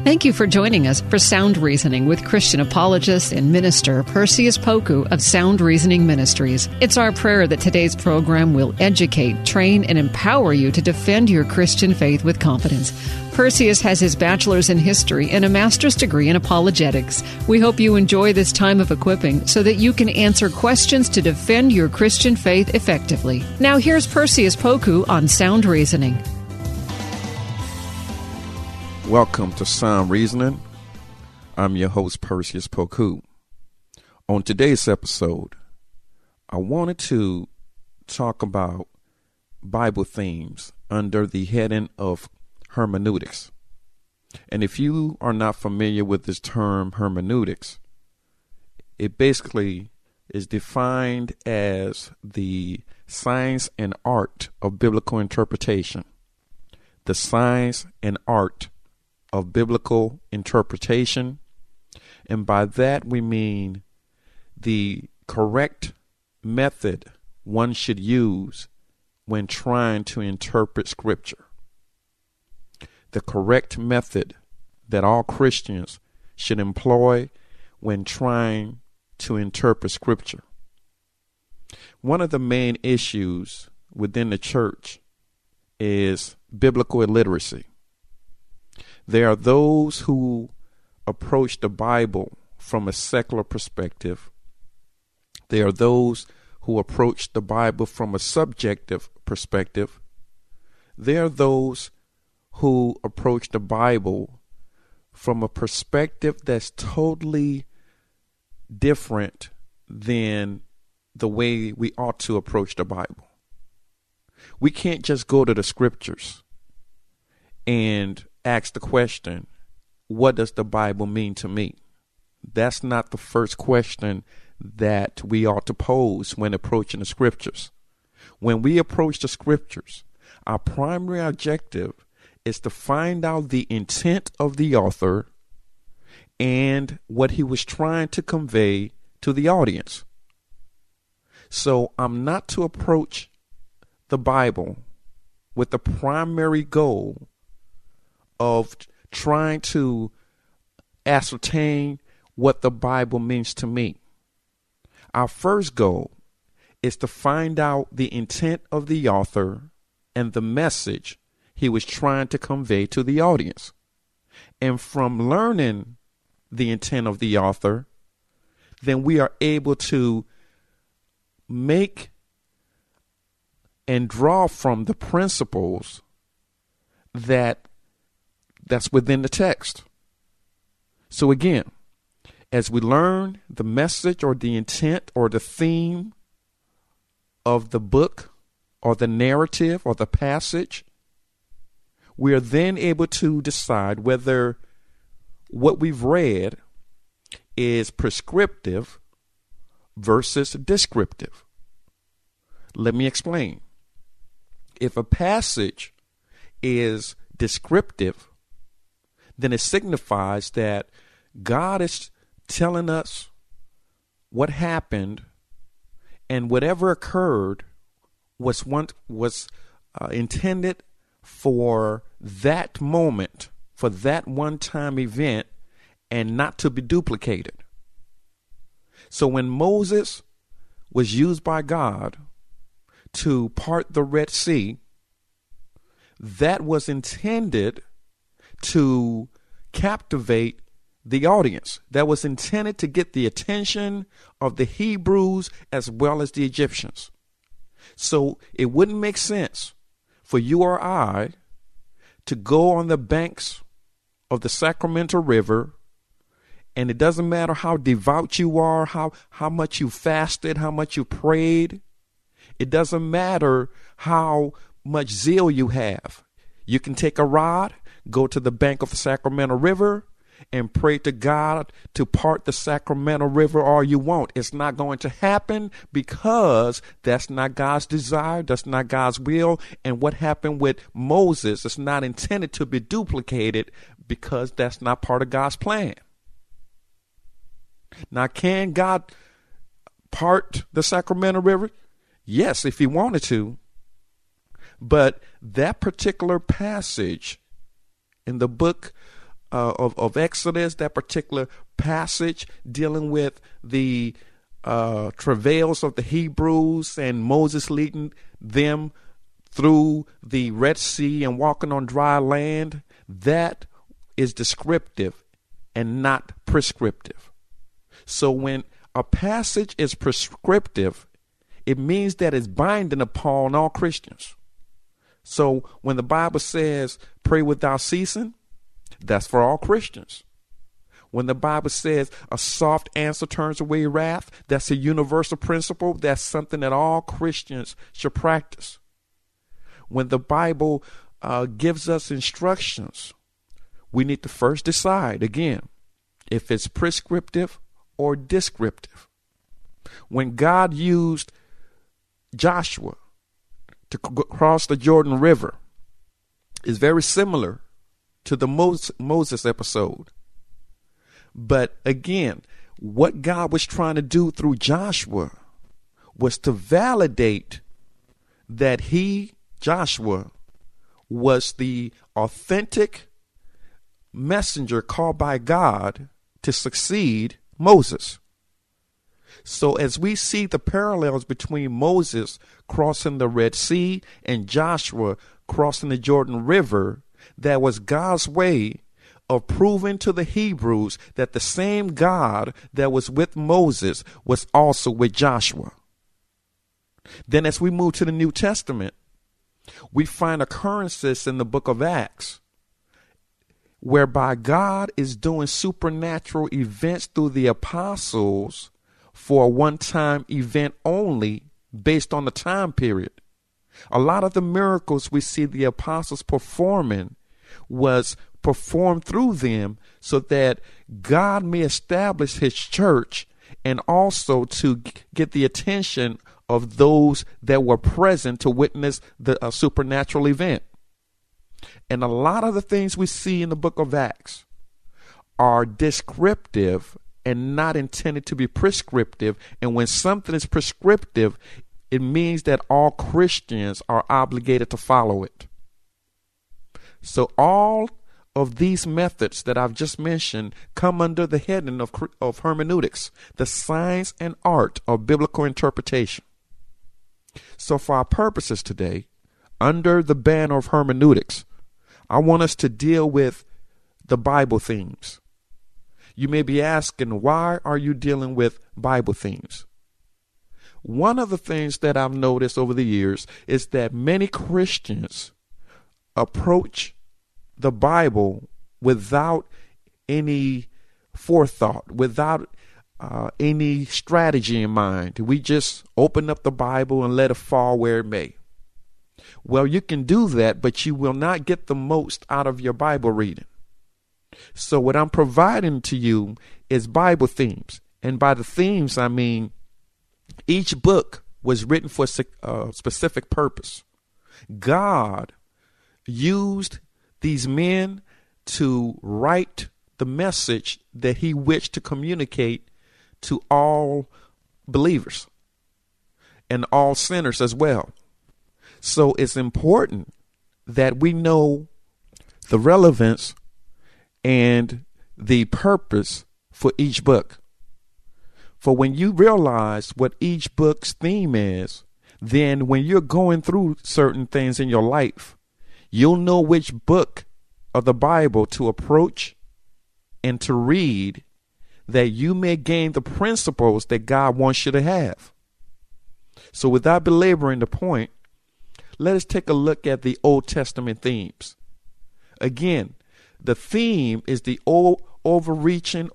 Thank you for joining us for Sound Reasoning with Christian apologist and minister Perseus Poku of Sound Reasoning Ministries. It's our prayer that today's program will educate, train, and empower you to defend your Christian faith with confidence. Perseus has his bachelor's in history and a master's degree in apologetics. We hope you enjoy this time of equipping so that you can answer questions to defend your Christian faith effectively. Now here's Perseus Poku on Sound Reasoning. Welcome to Sound Reasoning. I'm your host, Perseus Poku. On today's episode, I wanted to talk about Bible themes under the heading of hermeneutics. And if you are not familiar with this term hermeneutics, it basically is defined as the science and art of biblical interpretation. The science and art of biblical interpretation, and by that we mean the correct method one should use when trying to interpret Scripture. The correct method that all Christians should employ when trying to interpret Scripture. One of the main issues within the church is biblical illiteracy. There are those who approach the Bible from a secular perspective. There are those who approach the Bible from a subjective perspective. There are those who approach the Bible from a perspective that's totally different than the way we ought to approach the Bible. We can't just go to the Scriptures and ask the question, what does the Bible mean to me? That's not the first question that we ought to pose when approaching the Scriptures. When we approach the Scriptures, our primary objective is to find out the intent of the author and what he was trying to convey to the audience. So I'm not to approach the Bible with the primary goal of trying to ascertain what the Bible means to me. Our first goal is to find out the intent of the author and the message he was trying to convey to the audience. And from learning the intent of the author, then we are able to make and draw from the principles that's within the text. So again, as we learn the message or the intent or the theme of the book or the narrative or the passage, we are then able to decide whether what we've read is prescriptive versus descriptive. Let me explain. If a passage is descriptive, then it signifies that God is telling us what happened, and whatever occurred was intended for that moment, for that one-time event, and not to be duplicated. So when Moses was used by God to part the Red Sea, that was intended to captivate the audience. That was intended to get the attention of the Hebrews as well as the Egyptians. So it wouldn't make sense for you or I to go on the banks of the Sacramento River, and it doesn't matter how devout you are, how much you fasted, how much you prayed. It doesn't matter how much zeal you have. You can take a rod, go to the bank of the Sacramento River, and pray to God to part the Sacramento River all you want. It's not going to happen because that's not God's desire. That's not God's will. And what happened with Moses is not intended to be duplicated because that's not part of God's plan. Now, can God part the Sacramento River? Yes, if he wanted to. But that particular passage in the book of Exodus, that particular passage dealing with the travails of the Hebrews and Moses leading them through the Red Sea and walking on dry land, that is descriptive and not prescriptive. So when a passage is prescriptive, it means that it's binding upon all Christians. So when the Bible says pray without ceasing, that's for all Christians. When the Bible says a soft answer turns away wrath, that's a universal principle. That's something that all Christians should practice. When the Bible gives us instructions, we need to first decide, again, if it's prescriptive or descriptive. When God used Joshua to cross the Jordan River, is very similar to the Moses episode. But again, what God was trying to do through Joshua was to validate that Joshua, was the authentic messenger called by God to succeed Moses. So as we see the parallels between Moses crossing the Red Sea and Joshua crossing the Jordan River, that was God's way of proving to the Hebrews that the same God that was with Moses was also with Joshua. Then as we move to the New Testament, we find occurrences in the book of Acts whereby God is doing supernatural events through the apostles for a one-time event only based on the time period. A lot of the miracles we see the apostles performing was performed through them so that God may establish his church and also to get the attention of those that were present to witness the supernatural event. And a lot of the things we see in the book of Acts are descriptive and not intended to be prescriptive. And when something is prescriptive, it means that all Christians are obligated to follow it. So all of these methods that I've just mentioned come under the heading of hermeneutics, the science and art of biblical interpretation. So for our purposes today, under the banner of hermeneutics, I want us to deal with the Bible themes. You may be asking, why are you dealing with Bible themes? One of the things that I've noticed over the years is that many Christians approach the Bible without any forethought, without any strategy in mind. We just open up the Bible and let it fall where it may. Well, you can do that, but you will not get the most out of your Bible reading. So what I'm providing to you is Bible themes. And by the themes, I mean each book was written for a specific purpose. God used these men to write the message that he wished to communicate to all believers and all sinners as well. So it's important that we know the relevance and the purpose for each book. For when you realize what each book's theme is, then when you're going through certain things in your life, you'll know which book of the Bible to approach and to read, that you may gain the principles that God wants you to have. So without belaboring the point, let us take a look at the Old Testament themes. Again, the theme is the overarching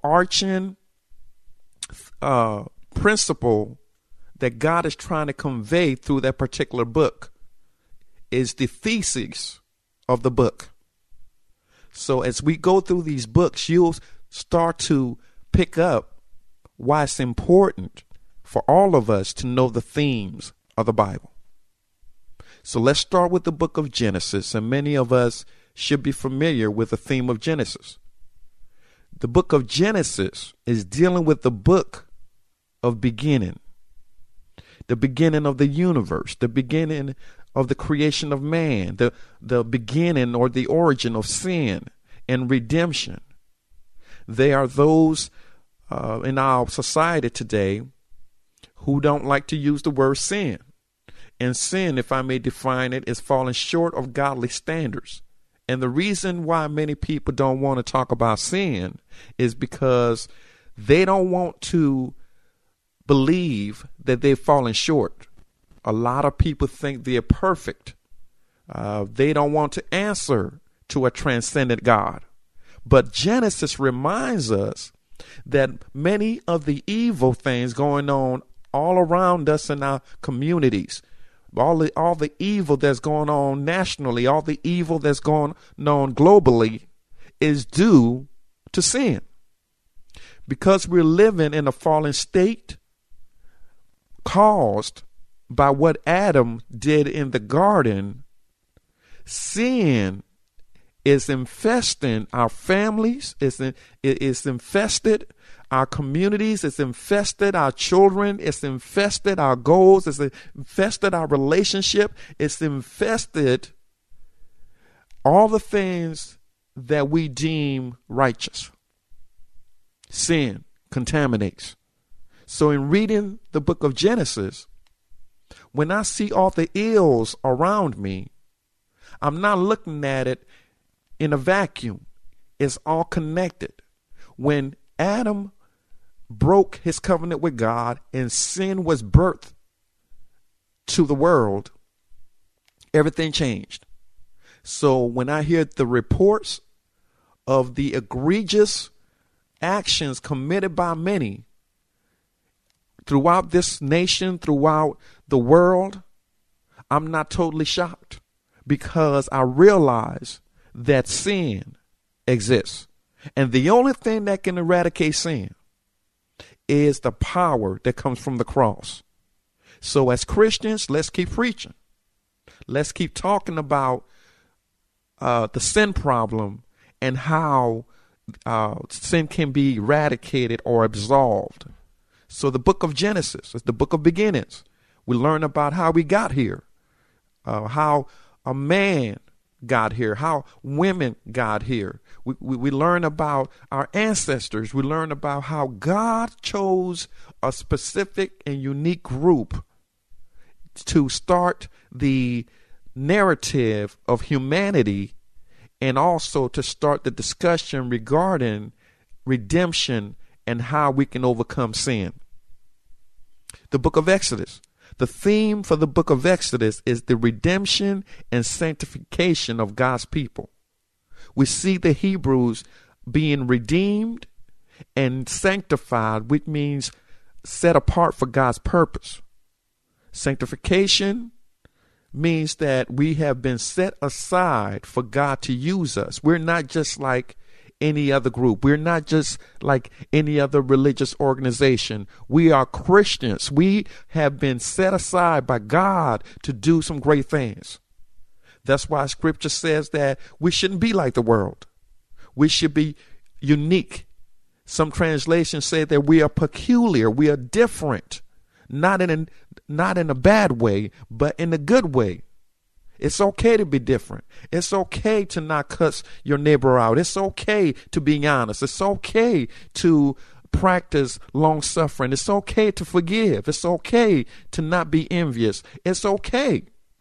principle that God is trying to convey through that particular book, is the thesis of the book. So as we go through these books, you'll start to pick up why it's important for all of us to know the themes of the Bible. So let's start with the book of Genesis, and many of us should be familiar with the theme of Genesis. The book of Genesis is dealing with the book of beginning, the beginning of the universe, the beginning of the creation of man, the beginning or the origin of sin. and redemption. There are those in our society today who don't like to use the word sin. And sin, if I may define it, is falling short of godly standards. And the reason why many people don't want to talk about sin is because they don't want to believe that they've fallen short. A lot of people think they're perfect. They don't want to answer to a transcendent God. But Genesis reminds us that many of the evil things going on all around us in our communities, all the evil that's going on nationally, all the evil that's going on globally is due to sin. Because we're living in a fallen state caused by what Adam did in the garden, sin is infesting our families, it's infested our communities, it's infested our children, it's infested our goals, it's infested our relationship, it's infested all the things that we deem righteous. Sin contaminates. So in reading the book of Genesis, when I see all the ills around me, I'm not looking at it in a vacuum. It's all connected. When Adam broke his covenant with God and sin was birthed to the world, everything changed. So when I hear the reports of the egregious actions committed by many throughout this nation, throughout the world, I'm not totally shocked, because I realize that sin exists. And the only thing that can eradicate sin is the power that comes from the cross. So as Christians, let's keep preaching. Let's keep talking about the sin problem and how sin can be eradicated or absolved. So the book of Genesis is the book of beginnings. We learn about how we got here, how a man got here, how women got here. We learn about our ancestors. We learn about how God chose a specific and unique group to start the narrative of humanity, and also to start the discussion regarding redemption and how we can overcome sin. The book of Exodus. The theme for the book of Exodus is the redemption and sanctification of God's people. We see the Hebrews being redeemed and sanctified, which means set apart for God's purpose. Sanctification means that we have been set aside for God to use us. We're not just like any other group. We're not just like any other religious organization. We are Christians. We have been set aside by God to do some great things. That's why scripture says that we shouldn't be like the world. We should be unique. Some translations say that we are peculiar. We are different, not in a bad way, but in a good way. It's okay to be different. It's okay to not cuss your neighbor out. It's okay to be honest. It's okay to practice long suffering. It's okay to forgive. It's okay to not be envious. It's okay.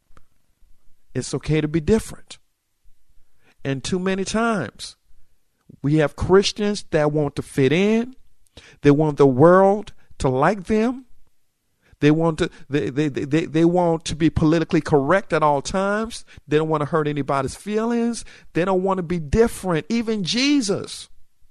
It's okay to be different. And too many times we have Christians that want to fit in. They want the world to like them. They want to be politically correct at all times. They don't want to hurt anybody's feelings. They don't want to be different. Even Jesus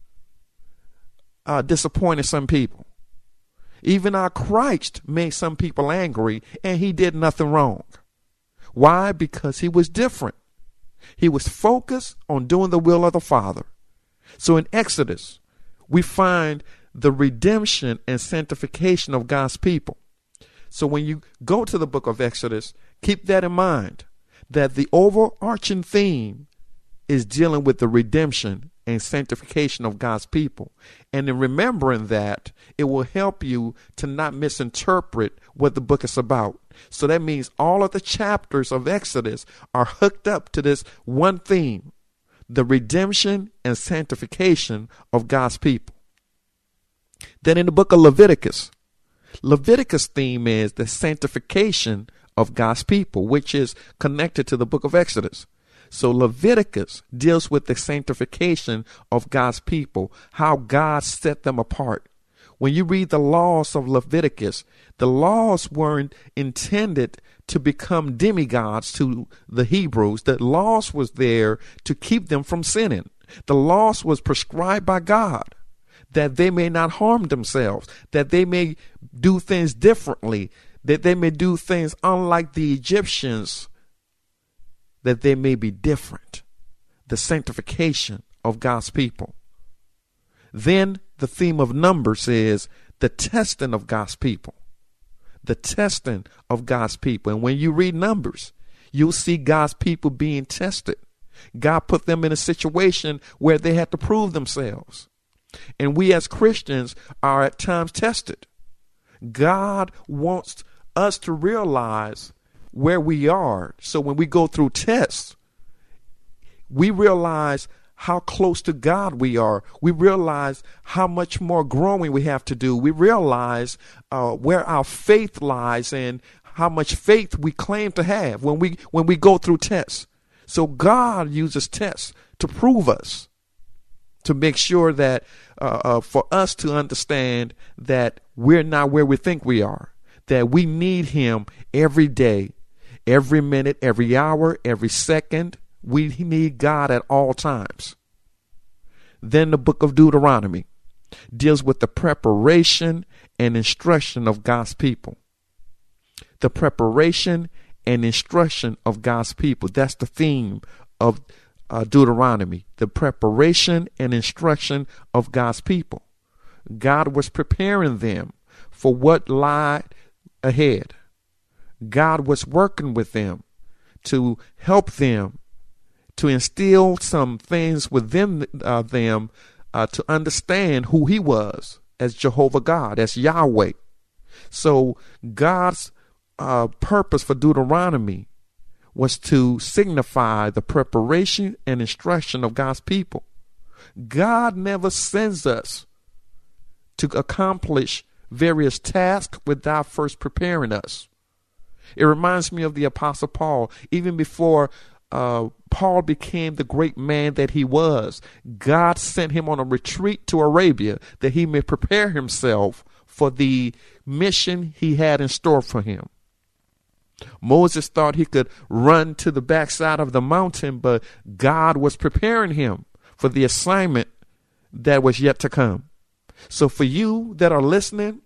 disappointed some people. Even our Christ made some people angry, and he did nothing wrong. Why? Because he was different. He was focused on doing the will of the Father. So in Exodus, we find the redemption and sanctification of God's people. So when you go to the book of Exodus, keep that in mind, that the overarching theme is dealing with the redemption and sanctification of God's people. And in remembering that, it will help you to not misinterpret what the book is about. So that means all of the chapters of Exodus are hooked up to this one theme, the redemption and sanctification of God's people. Then in the book of Leviticus theme is the sanctification of God's people, which is connected to the book of Exodus. So Leviticus deals with the sanctification of God's people, how God set them apart. When you read the laws of Leviticus, the laws weren't intended to become demigods to the Hebrews. The laws was there to keep them from sinning. The laws was prescribed by God that they may not harm themselves, that they may do things differently, that they may do things unlike the Egyptians, that they may be different. The sanctification of God's people. Then the theme of Numbers is the testing of God's people. The testing of God's people. And when you read Numbers, you'll see God's people being tested. God put them in a situation where they had to prove themselves. And we as Christians are at times tested. God wants us to realize where we are. So when we go through tests, we realize how close to God we are. We realize how much more growing we have to do. We realize where our faith lies and how much faith we claim to have when we go through tests. So God uses tests to prove us, to make sure that for us to understand that we're not where we think we are, that we need him every day, every minute, every hour, every second. We need God at all times. Then the book of Deuteronomy deals with the preparation and instruction of God's people. The preparation and instruction of God's people. That's the theme of Deuteronomy. The preparation and instruction of God's people. God was preparing them for what lied ahead. God was working with them to help them, to instill some things within them to understand who he was as Jehovah God, as Yahweh. So God's purpose for Deuteronomy was to signify the preparation and instruction of God's people. God never sends us to accomplish various tasks without first preparing us. It reminds me of the Apostle Paul. Even before Paul became the great man that he was, God sent him on a retreat to Arabia that he may prepare himself for the mission he had in store for him. Moses thought he could run to the backside of the mountain, but God was preparing him for the assignment that was yet to come. So for you that are listening,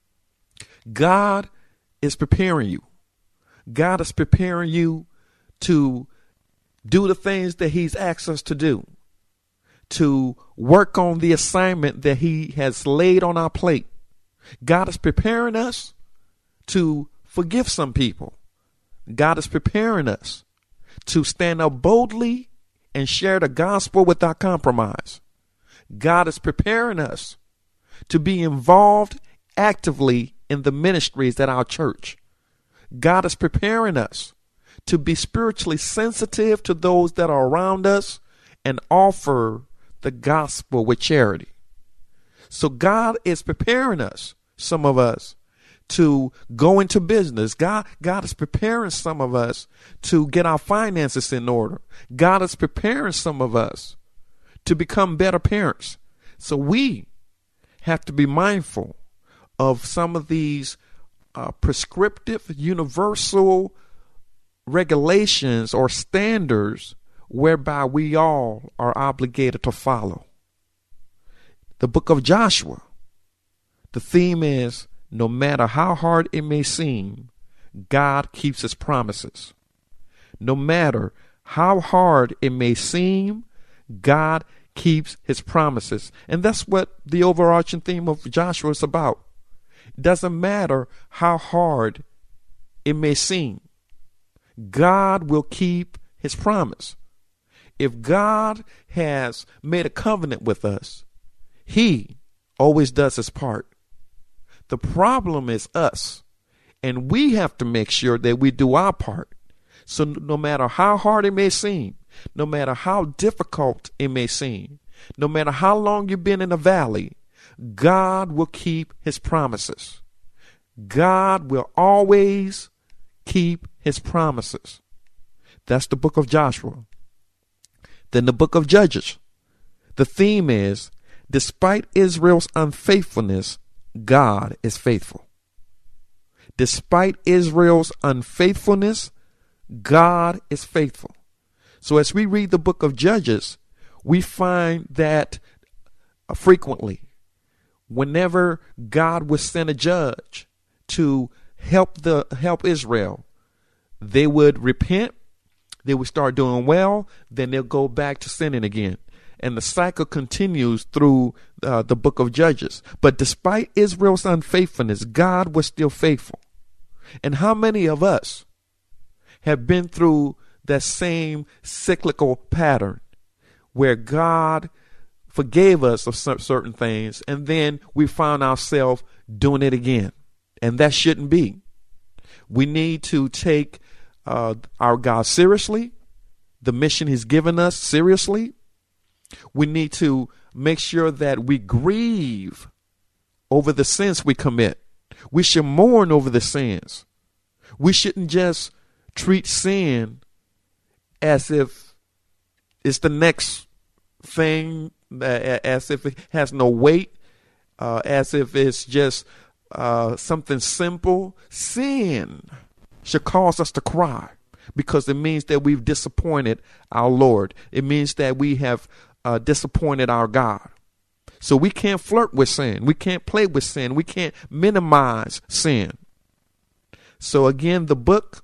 God is preparing you. God is preparing you to do the things that he's asked us to do, to work on the assignment that he has laid on our plate. God is preparing us to forgive some people. God is preparing us to stand up boldly and share the gospel without compromise. God is preparing us to be involved actively in the ministries at our church. God is preparing us to be spiritually sensitive to those that are around us and offer the gospel with charity. So God is preparing us, some of us, to go into business. God is preparing some of us to get our finances in order. God is preparing some of us to become better parents. So we have to be mindful of some of these prescriptive, universal regulations or standards whereby we all are obligated to follow. The book of Joshua, the theme is, no matter how hard it may seem, God keeps his promises. No matter how hard it may seem, God keeps his promises. And that's what the overarching theme of Joshua is about. It doesn't matter how hard it may seem. God will keep his promise. If God has made a covenant with us, he always does his part. The problem is us, and we have to make sure that we do our part. So no matter how hard it may seem, No matter how difficult it may seem, no matter how long you've been in a valley, God will keep his promises. God will always keep his promises. That's the book of Joshua. Then the book of Judges. The theme is, despite Israel's unfaithfulness, God is faithful. Despite Israel's unfaithfulness, God is faithful. So as we read the book of Judges, we find that frequently, whenever God would send a judge to help Israel, they would repent, they would start doing well, then they'll go back to sinning again. And the cycle continues through the book of Judges. But despite Israel's unfaithfulness, God was still faithful. And how many of us have been through that same cyclical pattern where God forgave us of certain things, and then we found ourselves doing it again? And that shouldn't be. We need to take our God seriously, the mission he's given us seriously. We need to make sure that we grieve over the sins we commit. We should mourn over the sins. We shouldn't just treat sin as if it's the next thing, as if it has no weight, as if it's just something simple. Sin should cause us to cry, because it means that we've disappointed our Lord. It means that we have disappointed our God. So we can't flirt with sin. We can't play with sin. We can't minimize sin. So again, the book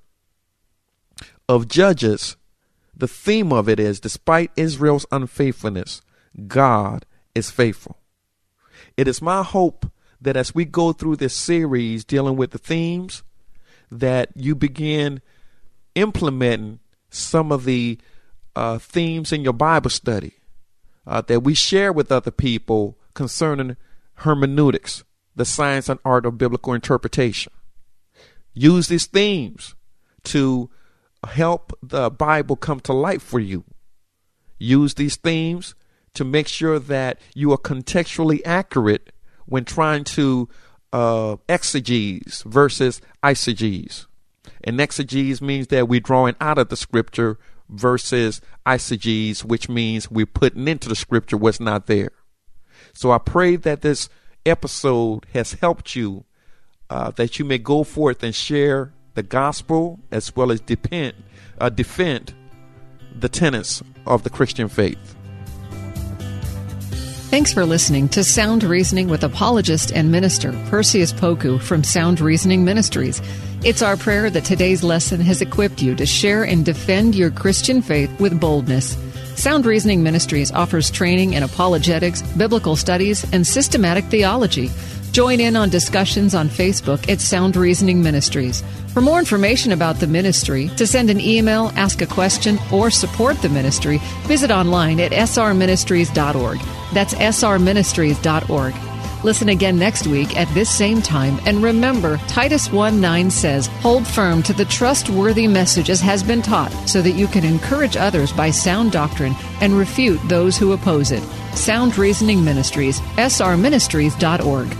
of Judges, the theme of it is, despite Israel's unfaithfulness, God is faithful. It is my hope that as we go through this series dealing with the themes, that you begin implementing some of the themes in your Bible study that we share with other people concerning hermeneutics, the science and art of biblical interpretation. Use these themes to help the Bible come to life for you. Use these themes to make sure that you are contextually accurate when trying to exegese versus eisegese. And exegese means that we're drawing out of the scripture versus eisegese, which means we're putting into the scripture what's not there. So I pray that this episode has helped you, that you may go forth and share the gospel as well as defend the tenets of the Christian faith. Thanks for listening to Sound Reasoning with apologist and minister Perseus Poku from Sound Reasoning Ministries. It's our prayer that today's lesson has equipped you to share and defend your Christian faith with boldness. Sound Reasoning Ministries offers training in apologetics, biblical studies, and systematic theology. Join in on discussions on Facebook at Sound Reasoning Ministries. For more information about the ministry, to send an email, ask a question, or support the ministry, visit online at srministries.org. That's srministries.org. Listen again next week at this same time, and remember, Titus 1:9 says, "Hold firm to the trustworthy message as has been taught, so that you can encourage others by sound doctrine and refute those who oppose it." Sound Reasoning Ministries, srministries.org.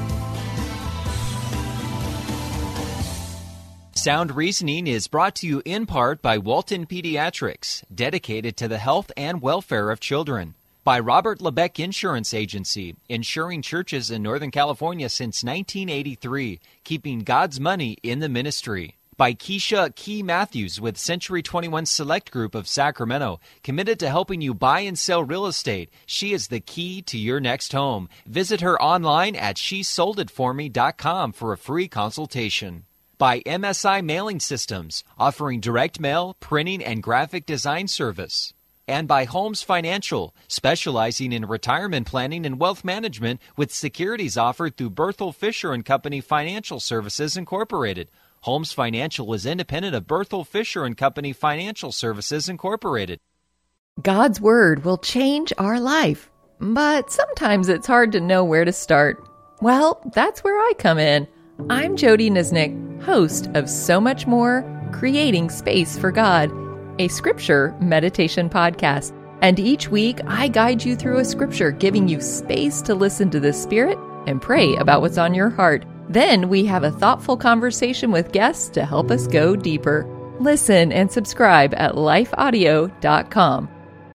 Sound Reasoning is brought to you in part by Walton Pediatrics, dedicated to the health and welfare of children. By Robert Lebeck Insurance Agency, insuring churches in Northern California since 1983, keeping God's money in the ministry. By Keisha Key Matthews with Century 21 Select Group of Sacramento, committed to helping you buy and sell real estate. She is the key to your next home. Visit her online at shesolditforme.com for a free consultation. By MSI Mailing Systems, offering direct mail, printing, and graphic design service. And by Holmes Financial, specializing in retirement planning and wealth management with securities offered through Berthel Fisher & Company Financial Services, Incorporated. Holmes Financial is independent of Berthel Fisher & Company Financial Services, Incorporated. God's Word will change our life, but sometimes it's hard to know where to start. Well, that's where I come in. I'm Jody Nisnik, host of So Much More, Creating Space for God. a scripture meditation podcast. And each week, I guide you through a scripture, giving you space to listen to the Spirit and pray about what's on your heart. Then we have a thoughtful conversation with guests to help us go deeper. Listen and subscribe at lifeaudio.com.